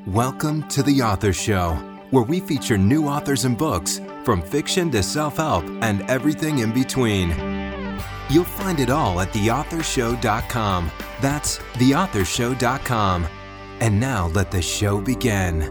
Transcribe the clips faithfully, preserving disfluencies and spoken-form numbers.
Welcome to The Author Show, where we feature new authors and books, from fiction to self-help and everything in between. You'll find it all at the author show dot com. That's the author show dot com. And now let the show begin.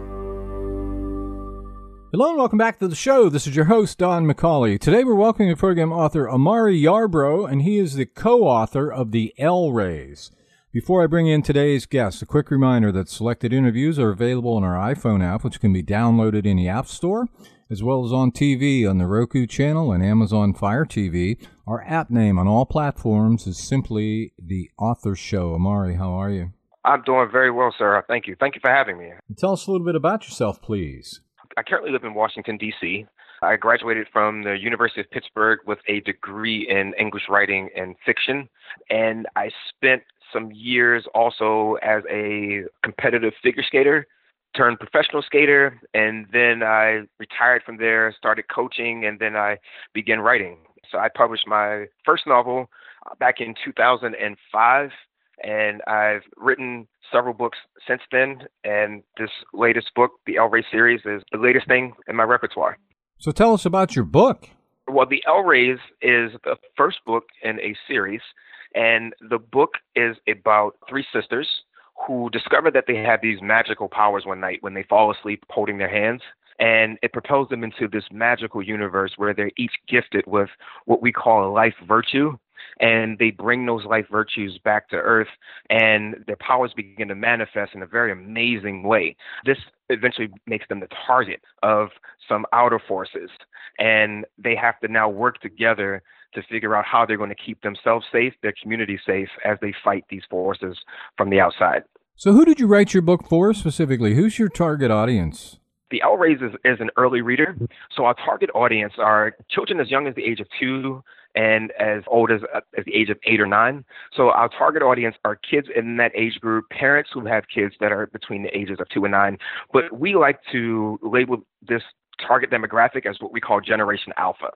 Hello and welcome back to the show. This is your host, Don McCauley. Today we're welcoming program author Amari Yarbrough, and he is the co-author of The L-Rays. Before I bring in today's guest, a quick reminder that selected interviews are available on our iPhone app, which can be downloaded in the App Store, as well as on T V on the Roku channel and Amazon Fire T V. Our app name on all platforms is simply The Author Show. Amari, how are you? I'm doing very well, sir. Thank you. Thank you for having me. Tell us a little bit about yourself, please. I currently live in Washington, D C I graduated from the University of Pittsburgh with a degree in English writing and fiction, and I spent some years also as a competitive figure skater turned professional skater, and then I retired from there, started coaching, and then I began writing. So I published my first novel back in two thousand five, and I've written several books since then, and this latest book, the L-Ray series, is the latest thing in my repertoire. So tell us about your book. Well, the L-Rays is the first book in a series, and the book is about three sisters who discover that they have these magical powers one night when they fall asleep holding their hands. And it propels them into this magical universe where they're each gifted with what we call a life virtue. And they bring those life virtues back to Earth, and their powers begin to manifest in a very amazing way. This eventually makes them the target of some outer forces, and they have to now work together to figure out how they're going to keep themselves safe, their community safe, as they fight these forces from the outside. So who did you write your book for specifically? Who's your target audience? The L-Rays is, is an early reader, so our target audience are children as young as the age of two and as old as, uh, as the age of eight or nine. So our target audience are kids in that age group, parents who have kids that are between the ages of two and nine. But we like to label this target demographic as what we call Generation Alpha.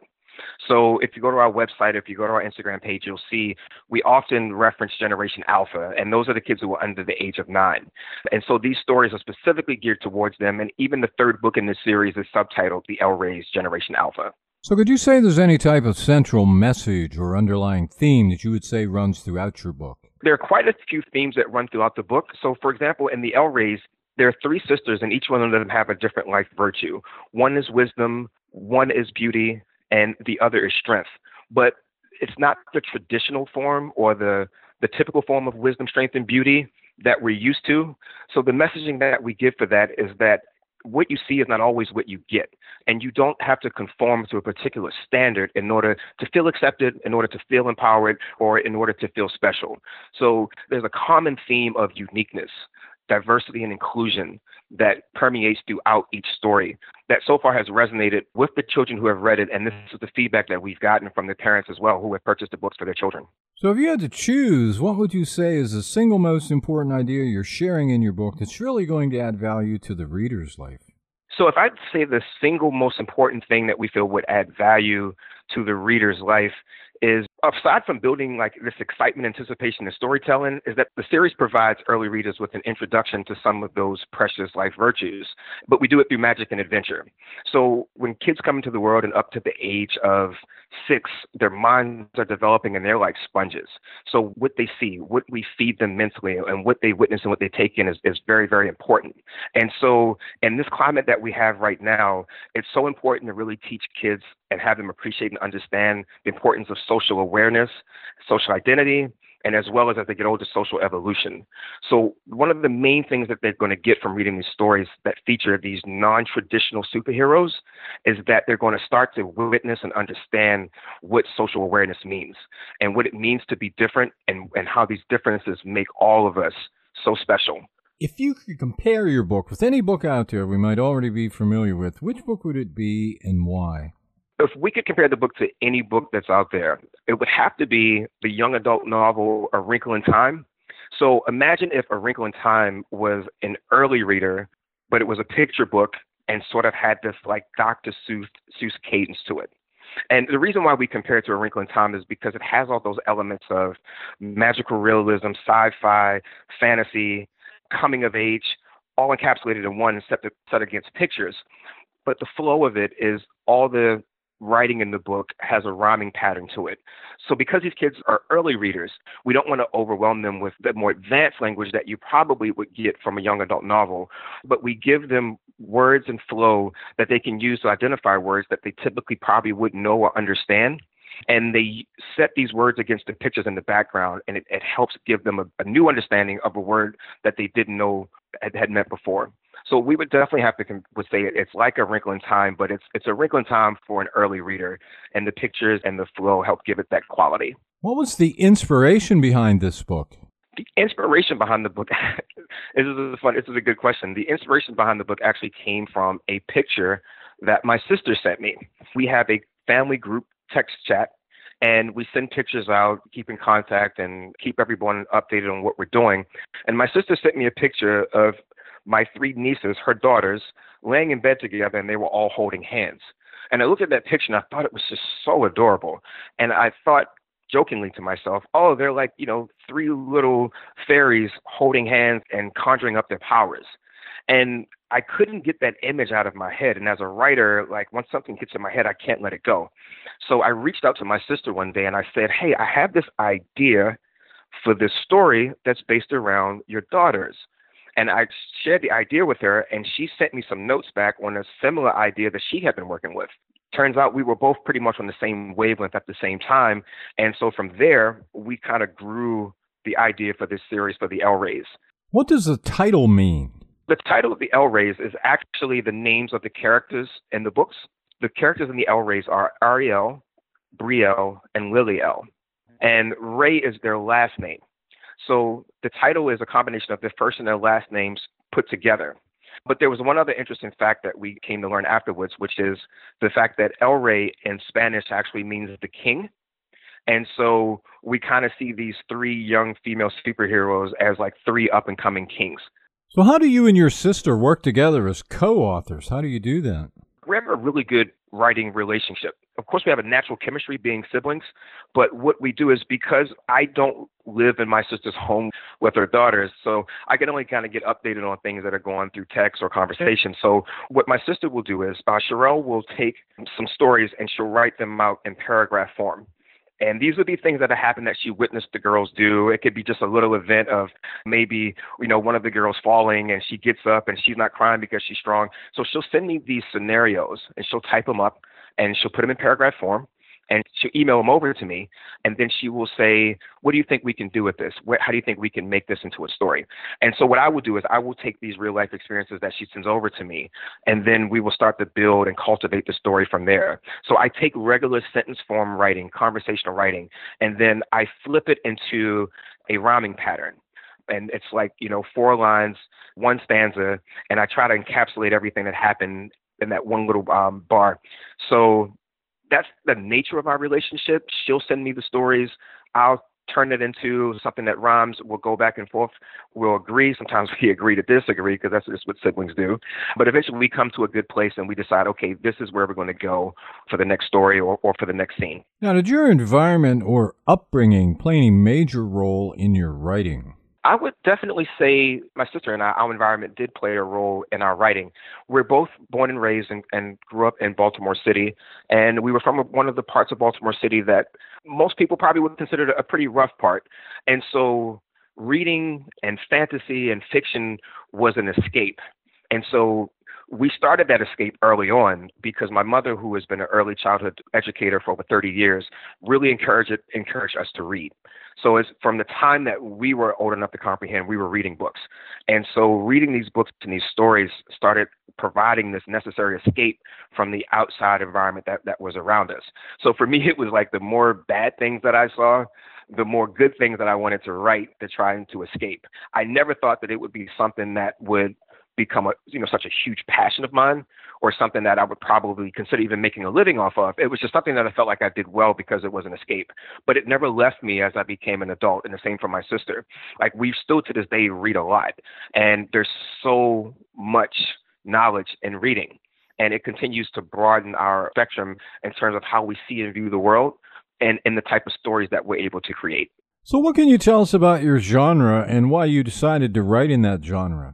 So if you go to our website, if you go to our Instagram page, you'll see we often reference Generation Alpha, and those are the kids who are under the age of nine. And so these stories are specifically geared towards them, and even the third book in this series is subtitled The L-Rays Generation Alpha. So could you say there's any type of central message or underlying theme that you would say runs throughout your book? There are quite a few themes that run throughout the book. So, for example, in The L-Rays, there are three sisters, and each one of them have a different life virtue. One is wisdom, one is beauty, and the other is strength. But it's not the traditional form or the, the typical form of wisdom, strength, and beauty that we're used to. So the messaging that we give for that is that what you see is not always what you get. And you don't have to conform to a particular standard in order to feel accepted, in order to feel empowered, or in order to feel special. So there's a common theme of uniqueness, diversity, and inclusion that permeates throughout each story that so far has resonated with the children who have read it. And this is the feedback that we've gotten from the parents as well who have purchased the books for their children. So if you had to choose, what would you say is the single most important idea you're sharing in your book that's really going to add value to the reader's life? So if I'd say the single most important thing that we feel would add value to the reader's life is, aside from building like this excitement, anticipation, and storytelling, is that the series provides early readers with an introduction to some of those precious life virtues, but we do it through magic and adventure. So when kids come into the world and up to the age of six, their minds are developing and they're like sponges. So what they see, what we feed them mentally, and what they witness and what they take in is, is very, very important. And so in this climate that we have right now, it's so important to really teach kids and have them appreciate and understand the importance of social awareness, social identity, and as well as as they get older, social evolution. So one of the main things that they're going to get from reading these stories that feature these non-traditional superheroes is that they're going to start to witness and understand what social awareness means and what it means to be different, and, and how these differences make all of us so special. If you could compare your book with any book out there we might already be familiar with, which book would it be and why? If we could compare the book to any book that's out there, it would have to be the young adult novel A Wrinkle in Time. So imagine if A Wrinkle in Time was an early reader, but it was a picture book and sort of had this like Doctor Seuss, Seuss cadence to it. And the reason why we compare it to A Wrinkle in Time is because it has all those elements of magical realism, sci-fi, fantasy, coming of age, all encapsulated in one set, set against pictures. But the flow of it is all the writing in the book has a rhyming pattern to it. So because these kids are early readers, we don't want to overwhelm them with the more advanced language that you probably would get from a young adult novel, but we give them words and flow that they can use to identify words that they typically probably wouldn't know or understand. And they set these words against the pictures in the background, and it, it helps give them a, a new understanding of a word that they didn't know had, had meant before. So we would definitely have to would say it's like A Wrinkle in Time, but it's it's A Wrinkle in Time for an early reader, and the pictures and the flow help give it that quality. What was the inspiration behind this book? The inspiration behind the book, this is fun. This is a good question. The inspiration behind the book actually came from a picture that my sister sent me. We have a family group text chat, and we send pictures out, keep in contact, and keep everyone updated on what we're doing. And my sister sent me a picture of my three nieces, her daughters, laying in bed together, and they were all holding hands. And I looked at that picture, and I thought it was just so adorable. And I thought jokingly to myself, oh, they're like, you know, three little fairies holding hands and conjuring up their powers. And I couldn't get that image out of my head. And as a writer, like once something hits in my head, I can't let it go. So I reached out to my sister one day and I said, hey, I have this idea for this story that's based around your daughters. And I shared the idea with her, and she sent me some notes back on a similar idea that she had been working with. Turns out we were both pretty much on the same wavelength at the same time. And so from there, we kind of grew the idea for this series for the El-Rays. What does the title mean? The title of the El-Rays is actually the names of the characters in the books. The characters in the El-Rays are Ariel, Brielle, and Lily-El. And Ray is their last name. So the title is a combination of their first and their last names put together. But there was one other interesting fact that we came to learn afterwards, which is the fact that El-Ray in Spanish actually means the king. And so we kind of see these three young female superheroes as like three up-and-coming kings. So how do you and your sister work together as co-authors? How do you do that? We have a really good writing relationship. Of course, we have a natural chemistry being siblings, but what we do is because I don't live in my sister's home with her daughters, so I can only kind of get updated on things that are going through text or conversation. So what my sister will do is uh, Sherelle will take some stories and she'll write them out in paragraph form. And these would be things that have happened that she witnessed the girls do. It could be just a little event of maybe, you know, one of the girls falling and she gets up and she's not crying because she's strong. So she'll send me these scenarios and she'll type them up and she'll put them in paragraph form and she'll email them over to me. And then she will say, what do you think we can do with this? What, how do you think we can make this into a story? And so what I will do is I will take these real life experiences that she sends over to me, and then we will start to build and cultivate the story from there. So I take regular sentence form writing, conversational writing, and then I flip it into a rhyming pattern. And it's like, you know, four lines, one stanza, and I try to encapsulate everything that happened in that one little um, bar. So that's the nature of our relationship. She'll send me the stories. I'll turn it into something that rhymes. We'll go back and forth. We'll agree. Sometimes we agree to disagree because that's just what siblings do. But eventually we come to a good place and we decide, okay, this is where we're going to go for the next story or, or for the next scene. Now, did your environment or upbringing play any major role in your writing? I would definitely say my sister and I, our environment did play a role in our writing. We're both born and raised and, and grew up in Baltimore City, and we were from one of the parts of Baltimore City that most people probably would consider a pretty rough part. And so reading and fantasy and fiction was an escape. And so we started that escape early on because my mother, who has been an early childhood educator for over thirty years, really encouraged it, encouraged us to read. So it's from the time that we were old enough to comprehend, we were reading books. And so reading these books and these stories started providing this necessary escape from the outside environment that, that was around us. So for me, it was like the more bad things that I saw, the more good things that I wanted to write to try to escape. I never thought that it would be something that would become a, you know, such a huge passion of mine or something that I would probably consider even making a living off of. It was just something that I felt like I did well because it was an escape, but it never left me as I became an adult, and the same for my sister. Like we still to this day read a lot, and there's so much knowledge in reading, and it continues to broaden our spectrum in terms of how we see and view the world and, and the type of stories that we're able to create. So what can you tell us about your genre and why you decided to write in that genre?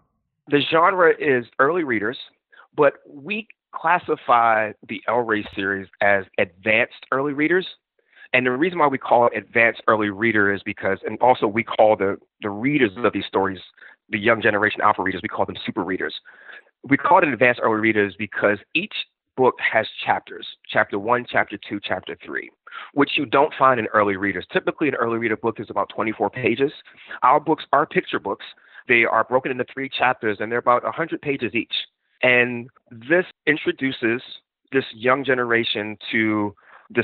The genre is early readers, but we classify the El Rey series as advanced early readers. And the reason why we call it advanced early reader is because, and also we call the, the readers of these stories, the young generation alpha readers, we call them super readers. We call it advanced early readers because each book has chapters, chapter one, chapter two, chapter three, which you don't find in early readers. Typically, an early reader book is about twenty-four pages. Our books are picture books. They are broken into three chapters, and they're about one hundred pages each. And this introduces this young generation to this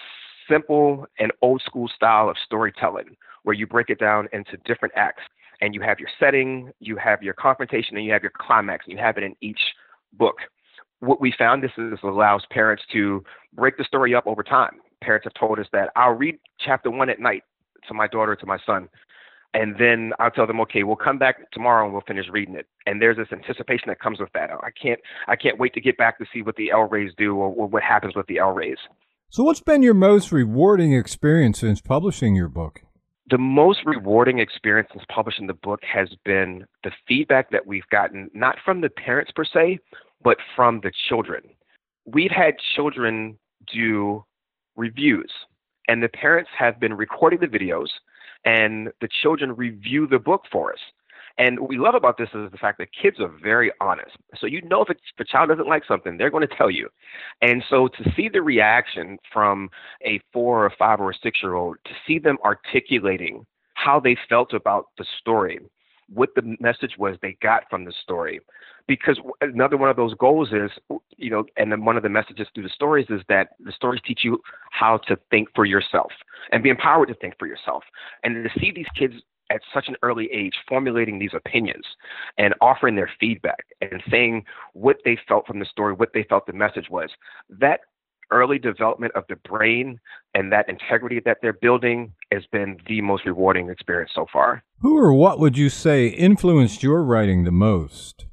simple and old school style of storytelling, where you break it down into different acts, and you have your setting, you have your confrontation, and you have your climax, and you have it in each book. What we found is this allows parents to break the story up over time. Parents have told us that I'll read chapter one at night to my daughter, to my son, and then I'll tell them, okay, we'll come back tomorrow and we'll finish reading it. And there's this anticipation that comes with that. I can't, I can't wait to get back to see what the El Reys do, or, or what happens with the El Reys. So what's been your most rewarding experience since publishing your book? The most rewarding experience since publishing the book has been the feedback that we've gotten, not from the parents per se, but from the children. We've had children do reviews, and the parents have been recording the videos, and the children review the book for us. And what we love about this is the fact that kids are very honest. So you know if a, if a child doesn't like something, they're going to tell you. And so to see the reaction from a four or five or a six-year-old, to see them articulating how they felt about the story, what the message was they got from the story. Because another one of those goals is, you know, and then one of the messages through the stories is that the stories teach you how to think for yourself and be empowered to think for yourself. And to see these kids at such an early age formulating these opinions and offering their feedback and saying what they felt from the story, what they felt the message was, that early development of the brain and that integrity that they're building has been the most rewarding experience so far. Who or what would you say influenced your writing the most?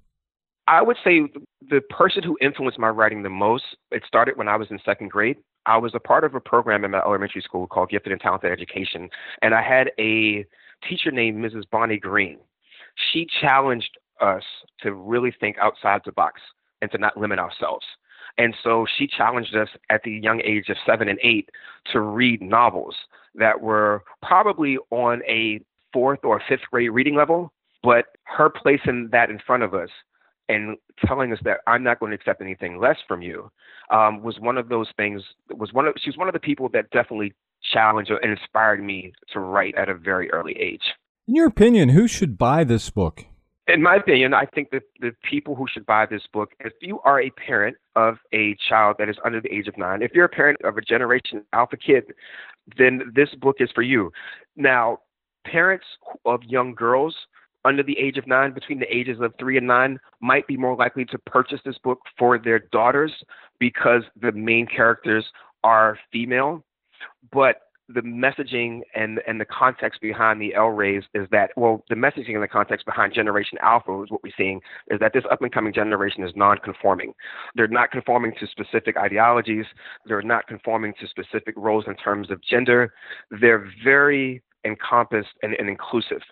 I would say the person who influenced my writing the most, it started when I was in second grade. I was a part of a program in my elementary school called Gifted and Talented Education, and I had a teacher named Missus Bonnie Green. She challenged us to really think outside the box and to not limit ourselves. And so she challenged us at the young age of seven and eight to read novels that were probably on a fourth or fifth grade reading level, but her placing that in front of us and telling us that I'm not going to accept anything less from you um, was one of those things. Was one of she was one of the people that definitely challenged and inspired me to write at a very early age. In your opinion, who should buy this book? In my opinion, I think that the people who should buy this book, if you are a parent of a child that is under the age of nine, if you're a parent of a Generation Alpha kid, then this book is for you. Now, parents of young girls under the age of nine, between the ages of three and nine, might be more likely to purchase this book for their daughters because the main characters are female. But the messaging and and the context behind the El Reys is that, well, the messaging and the context behind Generation Alpha is what we're seeing is that this up-and-coming generation is non-conforming. They're not conforming to specific ideologies. They're not conforming to specific roles in terms of gender. They're very encompassed and, and inclusive.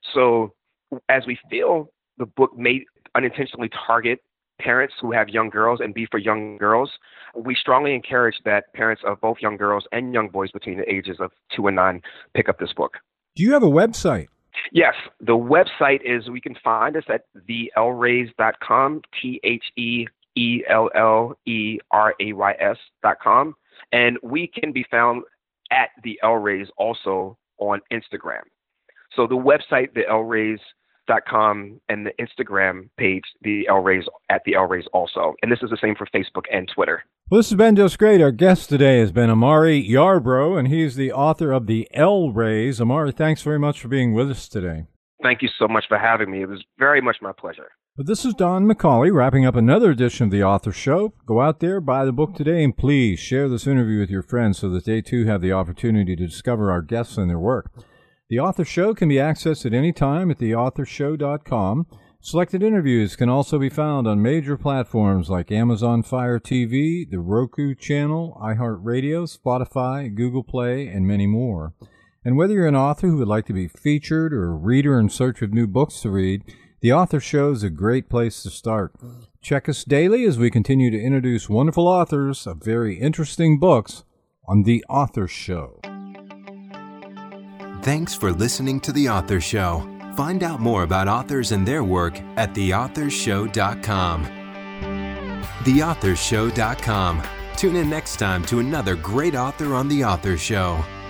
So as we feel the book may unintentionally target parents who have young girls and be for young girls, we strongly encourage that parents of both young girls and young boys between the ages of two and nine pick up this book. Do you have a website? Yes, the website is, we can find us at the el reys dot com, T H E E L L E R A Y S dot com. And we can be found at the El Reys also on Instagram. So the website, the el reys dot com, and the Instagram page, the El Reys, at the El Reys also. And this is the same for Facebook and Twitter. Well, this has been just great. Our guest today has been Amari Yarbrough, and he's the author of The El Reys. Amari, thanks very much for being with us today. Thank you so much for having me. It was very much my pleasure. But this is Don McCauley wrapping up another edition of The Author Show. Go out there, buy the book today, and please share this interview with your friends so that they too have the opportunity to discover our guests and their work. The Author Show can be accessed at any time at the author show dot com. Selected interviews can also be found on major platforms like Amazon Fire T V, the Roku channel, iHeartRadio, Spotify, Google Play, and many more. And whether you're an author who would like to be featured or a reader in search of new books to read, The Author Show is a great place to start. Check us daily as we continue to introduce wonderful authors of very interesting books on The Author Show. Thanks for listening to The Author Show. Find out more about authors and their work at the author show dot com. the author show dot com. Tune in next time to another great author on The Author Show.